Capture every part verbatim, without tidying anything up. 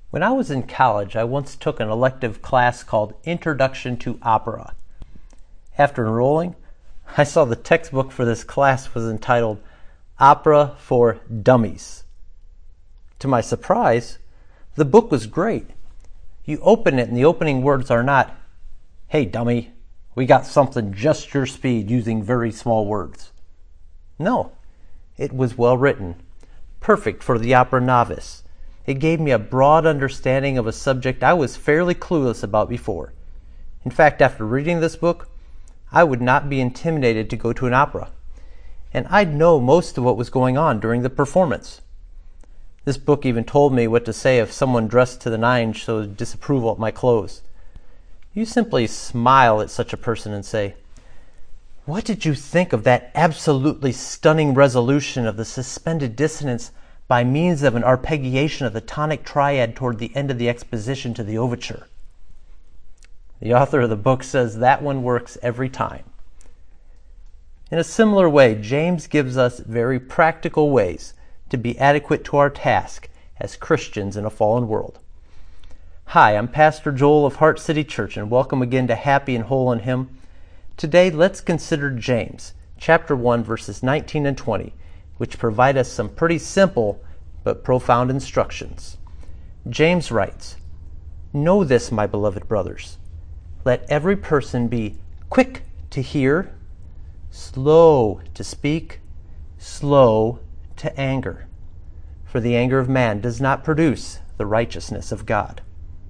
When I was in college, I once took an elective class called Introduction to Opera. After enrolling, I saw the textbook for this class was entitled Opera for Dummies. To my surprise, the book was great. You open it and the opening words are not, "Hey dummy, we got something just your speed using very small words." No, it was well written, perfect for the opera novice. It gave me a broad understanding of a subject I was fairly clueless about before. In fact, after reading this book, I would not be intimidated to go to an opera, and I'd know most of what was going on during the performance. This book even told me what to say if someone dressed to the nines showed disapproval at my clothes. You simply smile at such a person and say, "What did you think of that absolutely stunning resolution of the suspended dissonance by means of an arpeggiation of the tonic triad toward the end of the exposition to the overture?" The author of the book says that one works every time. In a similar way, James gives us very practical ways to be adequate to our task as Christians in a fallen world. Hi, I'm Pastor Joel of Heart City Church, and welcome again to Happy and Whole in Him. Today, let's consider James, chapter one, verses nineteen and twenty, which provide us some pretty simple but profound instructions. James writes, "Know this, my beloved brothers. Let every person be quick to hear, slow to speak, slow to anger. For the anger of man does not produce the righteousness of God."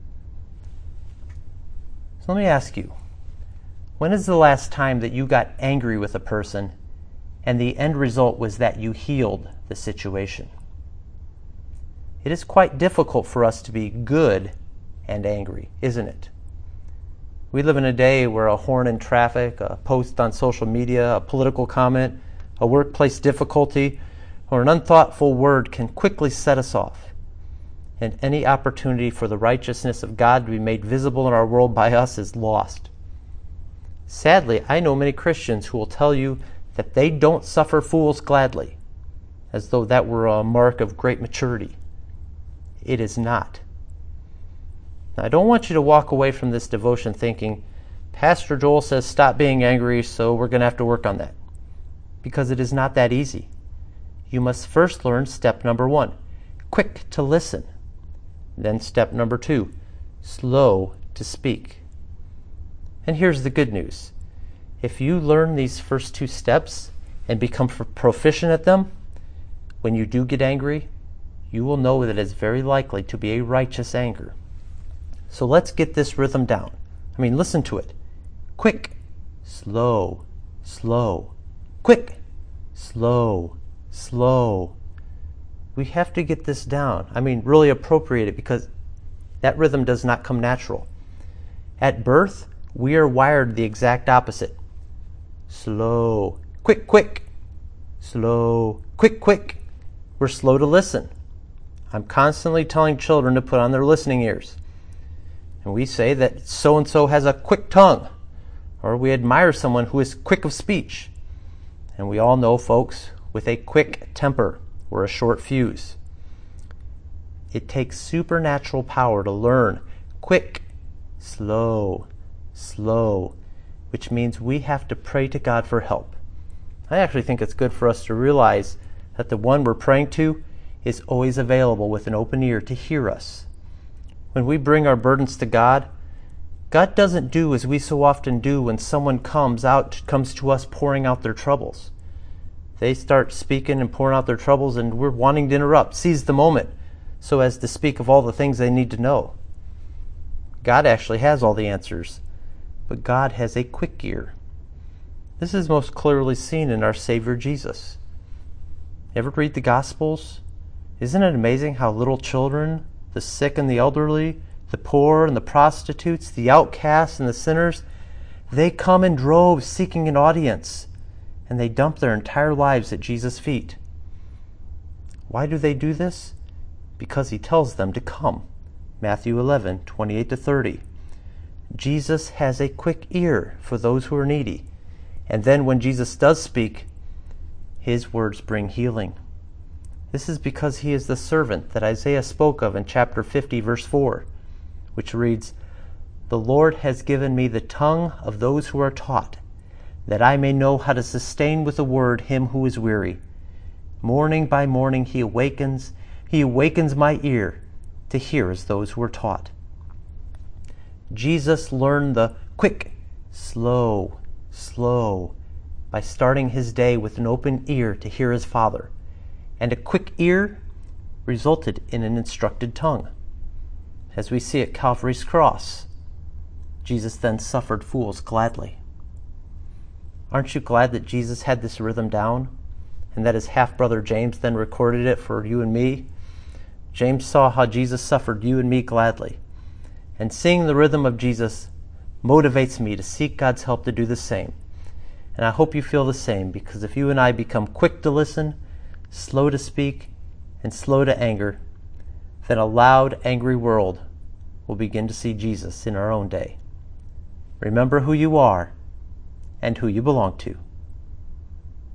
So let me ask you, when is the last time that you got angry with a person and the end result was that you healed the situation? It is quite difficult for us to be good and angry, isn't it? We live in a day where a horn in traffic, a post on social media, a political comment, a workplace difficulty, or an unthoughtful word can quickly set us off. And any opportunity for the righteousness of God to be made visible in our world by us is lost. Sadly, I know many Christians who will tell you that they don't suffer fools gladly, as though that were a mark of great maturity. It is not. Now, I don't want you to walk away from this devotion thinking, Pastor Joel says stop being angry, so we're going to have to work on that. Because it is not that easy. You must first learn step number one, quick to listen. Then step number two, slow to speak. And here's the good news. If you learn these first two steps and become proficient at them, when you do get angry, you will know that it's very likely to be a righteous anger. So let's get this rhythm down. I mean, listen to it. Quick, slow, slow, quick, slow, slow. We have to get this down. I mean, really appropriate it, because that rhythm does not come natural. At birth, we are wired the exact opposite. Slow, quick, quick, slow, quick, quick. We're slow to listen. I'm constantly telling children to put on their listening ears. And we say that so-and-so has a quick tongue, or we admire someone who is quick of speech. And we all know folks with a quick temper or a short fuse. It takes supernatural power to learn quick, slow, slow, which means we have to pray to God for help. I actually think it's good for us to realize that the one we're praying to is always available with an open ear to hear us. When we bring our burdens to God, God doesn't do as we so often do when someone comes out comes to us pouring out their troubles. They start speaking and pouring out their troubles, and we're wanting to interrupt, seize the moment, so as to speak of all the things they need to know. God actually has all the answers, but God has a quick ear. This is most clearly seen in our Savior Jesus. Ever read the Gospels? Isn't it amazing how little children, the sick and the elderly, the poor and the prostitutes, the outcasts and the sinners, they come in droves seeking an audience, and they dump their entire lives at Jesus' feet. Why do they do this? Because he tells them to come. Matthew eleven, twenty-eight to thirty. Jesus has a quick ear for those who are needy. And then when Jesus does speak, his words bring healing. This is because he is the servant that Isaiah spoke of in chapter fifty, verse four, which reads, "The Lord has given me the tongue of those who are taught, that I may know how to sustain with a word him who is weary. Morning by morning he awakens, he awakens my ear to hear as those who are taught." Jesus learned the quick, slow, slow by starting his day with an open ear to hear his Father, and a quick ear resulted in an instructed tongue. As we see at Calvary's cross, Jesus then suffered fools gladly. Aren't you glad that Jesus had this rhythm down, and that his half-brother James then recorded it for you and me? James saw how Jesus suffered you and me gladly, and seeing the rhythm of Jesus motivates me to seek God's help to do the same. And I hope you feel the same, because if you and I become quick to listen, slow to speak, and slow to anger, then a loud, angry world will begin to see Jesus in our own day. Remember who you are and who you belong to.